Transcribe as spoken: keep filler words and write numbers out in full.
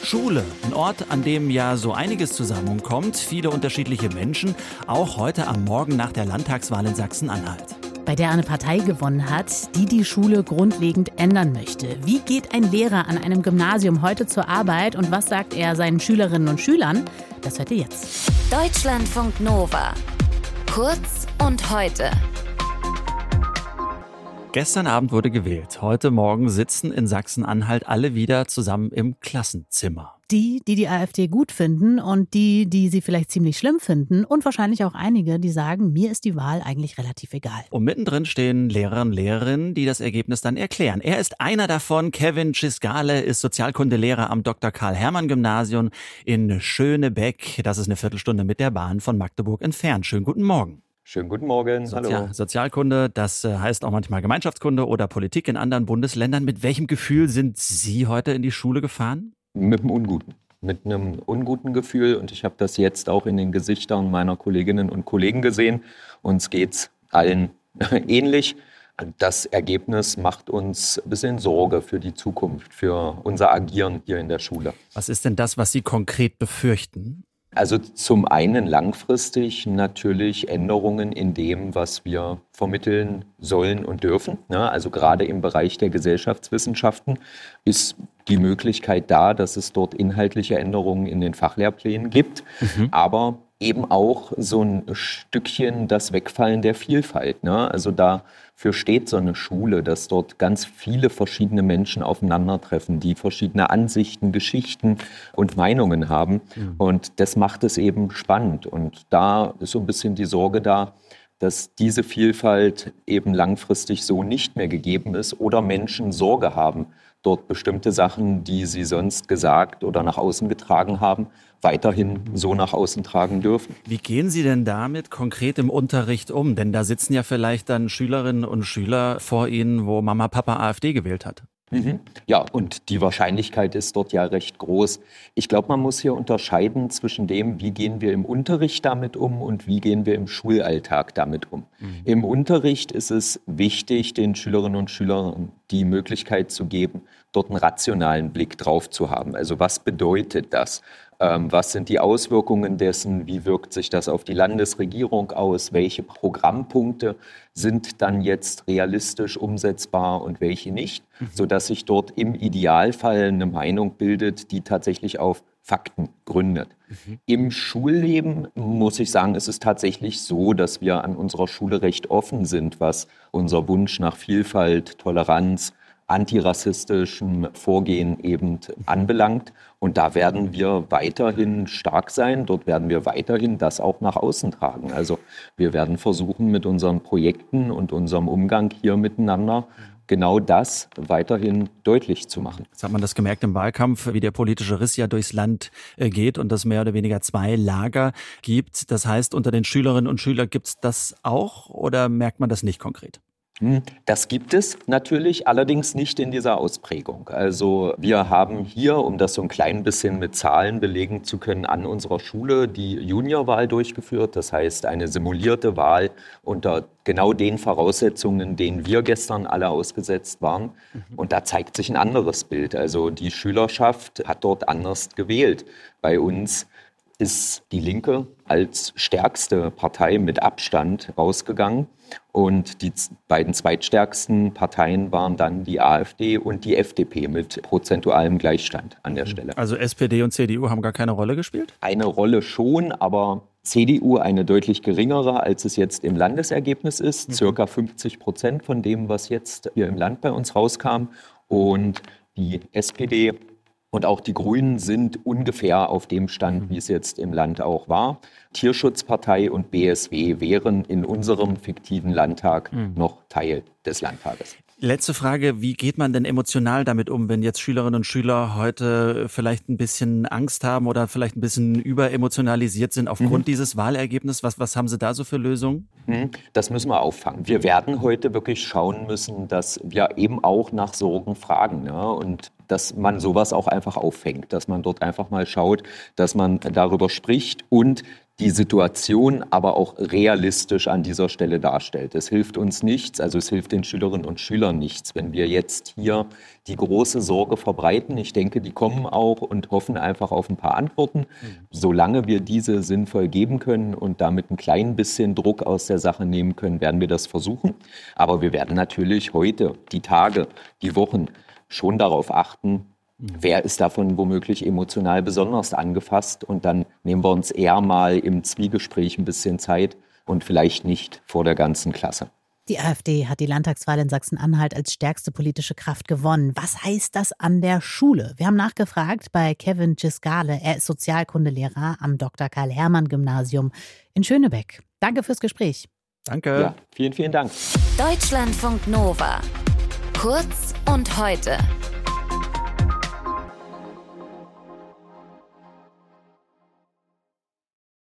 Schule, ein Ort, an dem ja so einiges zusammenkommt, viele unterschiedliche Menschen, auch heute am Morgen nach der Landtagswahl in Sachsen-Anhalt. Bei der eine Partei gewonnen hat, die die Schule grundlegend ändern möchte. Wie geht ein Lehrer an einem Gymnasium heute zur Arbeit und was sagt er seinen Schülerinnen und Schülern? Das hört ihr jetzt. Deutschlandfunk Nova. Kurz und heute. Gestern Abend wurde gewählt. Heute Morgen sitzen in Sachsen-Anhalt alle wieder zusammen im Klassenzimmer. Die, die die AfD gut finden und die, die sie vielleicht ziemlich schlimm finden und wahrscheinlich auch einige, die sagen, mir ist die Wahl eigentlich relativ egal. Und mittendrin stehen Lehrer und Lehrerinnen, die das Ergebnis dann erklären. Er ist einer davon. Kevin Cisgale ist Sozialkundelehrer am Doktor Karl-Hermann-Gymnasium in Schönebeck. Das ist eine Viertelstunde mit der Bahn von Magdeburg entfernt. Schönen guten Morgen. Schönen guten Morgen, Sozial- hallo. Sozialkunde, das heißt auch manchmal Gemeinschaftskunde oder Politik in anderen Bundesländern. Mit welchem Gefühl sind Sie heute in die Schule gefahren? Mit einem unguten, mit einem unguten Gefühl und ich habe das jetzt auch in den Gesichtern meiner Kolleginnen und Kollegen gesehen. Uns geht's allen ähnlich. Das Ergebnis macht uns ein bisschen Sorge für die Zukunft, für unser Agieren hier in der Schule. Was ist denn das, was Sie konkret befürchten? Also zum einen langfristig natürlich Änderungen in dem, was wir vermitteln sollen und dürfen. Also gerade im Bereich der Gesellschaftswissenschaften ist die Möglichkeit da, dass es dort inhaltliche Änderungen in den Fachlehrplänen gibt, mhm. aber eben auch so ein Stückchen das Wegfallen der Vielfalt. Also dafür steht so eine Schule, dass dort ganz viele verschiedene Menschen aufeinandertreffen, die verschiedene Ansichten, Geschichten und Meinungen haben. Mhm. Und das macht es eben spannend. Und da ist so ein bisschen die Sorge da, dass diese Vielfalt eben langfristig so nicht mehr gegeben ist oder Menschen Sorge haben, dort bestimmte Sachen, die sie sonst gesagt oder nach außen getragen haben, weiterhin so nach außen tragen dürfen. Wie gehen Sie denn damit konkret im Unterricht um? Denn da sitzen ja vielleicht dann Schülerinnen und Schüler vor Ihnen, wo Mama, Papa AfD gewählt hat. Mhm. Ja, und die Wahrscheinlichkeit ist dort ja recht groß. Ich glaube, man muss hier unterscheiden zwischen dem, wie gehen wir im Unterricht damit um und wie gehen wir im Schulalltag damit um. Mhm. Im Unterricht ist es wichtig, den Schülerinnen und Schülern die Möglichkeit zu geben, dort einen rationalen Blick drauf zu haben. Also was bedeutet das? Ähm, was sind die Auswirkungen dessen? Wie wirkt sich das auf die Landesregierung aus? Welche Programmpunkte sind dann jetzt realistisch umsetzbar und welche nicht? Mhm. Sodass sich dort im Idealfall eine Meinung bildet, die tatsächlich auf Fakten gründet. Mhm. Im Schulleben, muss ich sagen, ist es tatsächlich so, dass wir an unserer Schule recht offen sind, was unser Wunsch nach Vielfalt, Toleranz, antirassistischem Vorgehen eben anbelangt. Und da werden wir weiterhin stark sein. Dort werden wir weiterhin das auch nach außen tragen. Also wir werden versuchen, mit unseren Projekten und unserem Umgang hier miteinander genau das weiterhin deutlich zu machen. Jetzt hat man das gemerkt im Wahlkampf, wie der politische Riss ja durchs Land geht und es mehr oder weniger zwei Lager gibt. Das heißt, unter den Schülerinnen und Schülern gibt es das auch oder merkt man das nicht konkret? Das gibt es natürlich, allerdings nicht in dieser Ausprägung. Also wir haben hier, um das so ein klein bisschen mit Zahlen belegen zu können, an unserer Schule die Juniorwahl durchgeführt. Das heißt, eine simulierte Wahl unter genau den Voraussetzungen, denen wir gestern alle ausgesetzt waren. Und da zeigt sich ein anderes Bild. Also die Schülerschaft hat dort anders gewählt. Bei uns ist die Linke als stärkste Partei mit Abstand rausgegangen. Und die beiden zweitstärksten Parteien waren dann die AfD und die F D P mit prozentualem Gleichstand an der Stelle. Also S P D und C D U haben gar keine Rolle gespielt? Eine Rolle schon, aber C D U eine deutlich geringere, als es jetzt im Landesergebnis ist. Mhm. Circa fünfzig Prozent von dem, was jetzt hier im Land bei uns rauskam. Und die S P D und auch die Grünen sind ungefähr auf dem Stand, wie es jetzt im Land auch war. Tierschutzpartei und B S W wären in unserem fiktiven Landtag mhm. noch Teil des Landtages. Letzte Frage, wie geht man denn emotional damit um, wenn jetzt Schülerinnen und Schüler heute vielleicht ein bisschen Angst haben oder vielleicht ein bisschen überemotionalisiert sind aufgrund mhm. dieses Wahlergebnisses? Was, was haben Sie da so für Lösungen? Das müssen wir auffangen. Wir werden heute wirklich schauen müssen, dass wir eben auch nach Sorgen fragen. Ja? Und dass man sowas auch einfach auffängt, dass man dort einfach mal schaut, dass man darüber spricht und die Situation aber auch realistisch an dieser Stelle darstellt. Es hilft uns nichts, also es hilft den Schülerinnen und Schülern nichts, wenn wir jetzt hier die große Sorge verbreiten. Ich denke, die kommen auch und hoffen einfach auf ein paar Antworten. Solange wir diese sinnvoll geben können und damit ein klein bisschen Druck aus der Sache nehmen können, werden wir das versuchen. Aber wir werden natürlich heute, die Tage, die Wochen schon darauf achten, wer ist davon womöglich emotional besonders angefasst? Und dann nehmen wir uns eher mal im Zwiegespräch ein bisschen Zeit und vielleicht nicht vor der ganzen Klasse. Die AfD hat die Landtagswahl in Sachsen-Anhalt als stärkste politische Kraft gewonnen. Was heißt das an der Schule? Wir haben nachgefragt bei Kevin Cisgale. Er ist Sozialkundelehrer am Doktor Karl Hermann Gymnasium in Schönebeck. Danke fürs Gespräch. Danke. Ja, vielen, vielen Dank. Deutschlandfunk Nova. Kurz und heute.